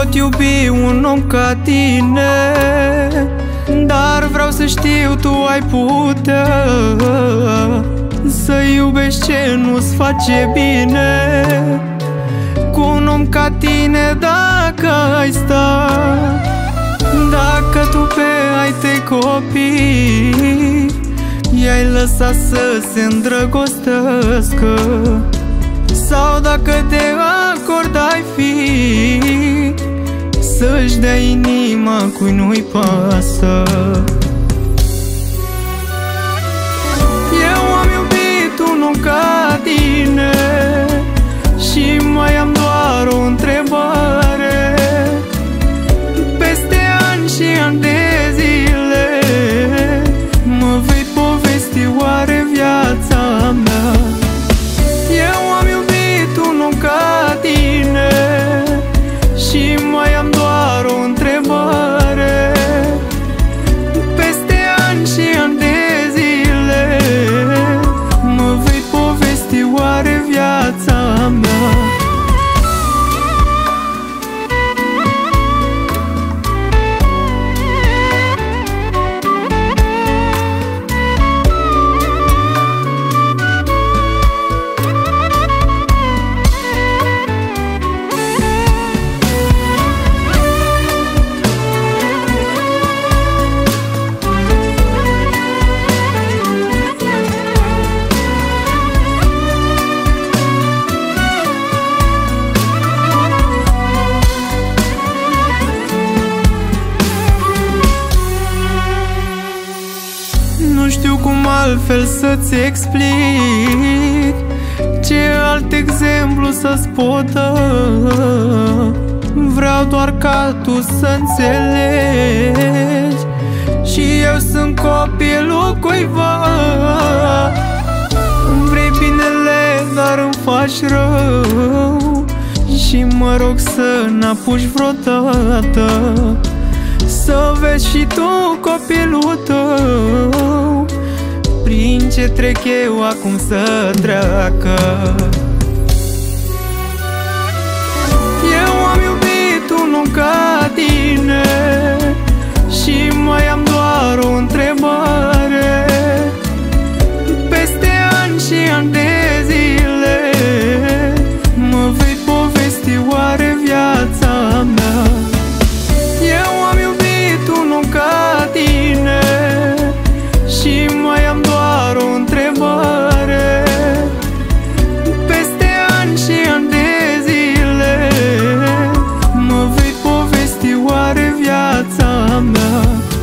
pot iubi un om ca tine, dar vreau să știu, tu ai putea să iubești ce nu-ți face bine. Cu un om ca tine dacă ai sta, dacă tu pe ai tăi copii i-ai lăsat să se îndrăgostească, sau dacă de acord ai fi să-și dea inima cui nu-i pasă. Eu am iubit un om ca tine și mai am doar o întrebare. Peste ani și ani de zile mă vei povesti oare viața mea? Eu am iubit un om ca tine și mai am doar o întrebare. Peste ani și ani de zile mă vei povesti oare viața mea? Nu știu cum altfel să-ți explic, ce alt exemplu să-ți pot da. Vreau doar ca tu să înțelegi și eu sunt copilul cuiva. Îmi vrei binele, dar îmi faci rău și mă rog să n-apuci vreodată să vezi și tu copilul tău prin ce trec eu acum să treacă. Eu am iubit un om ca tine și mai am doar o întrebare. Peste ani și ani de zile mă vei povesti oare viața mea? Eu am iubit un om ca tine și mai am doar o întrebare. Peste ani și ani de zile mă vei povesti oare viața mea?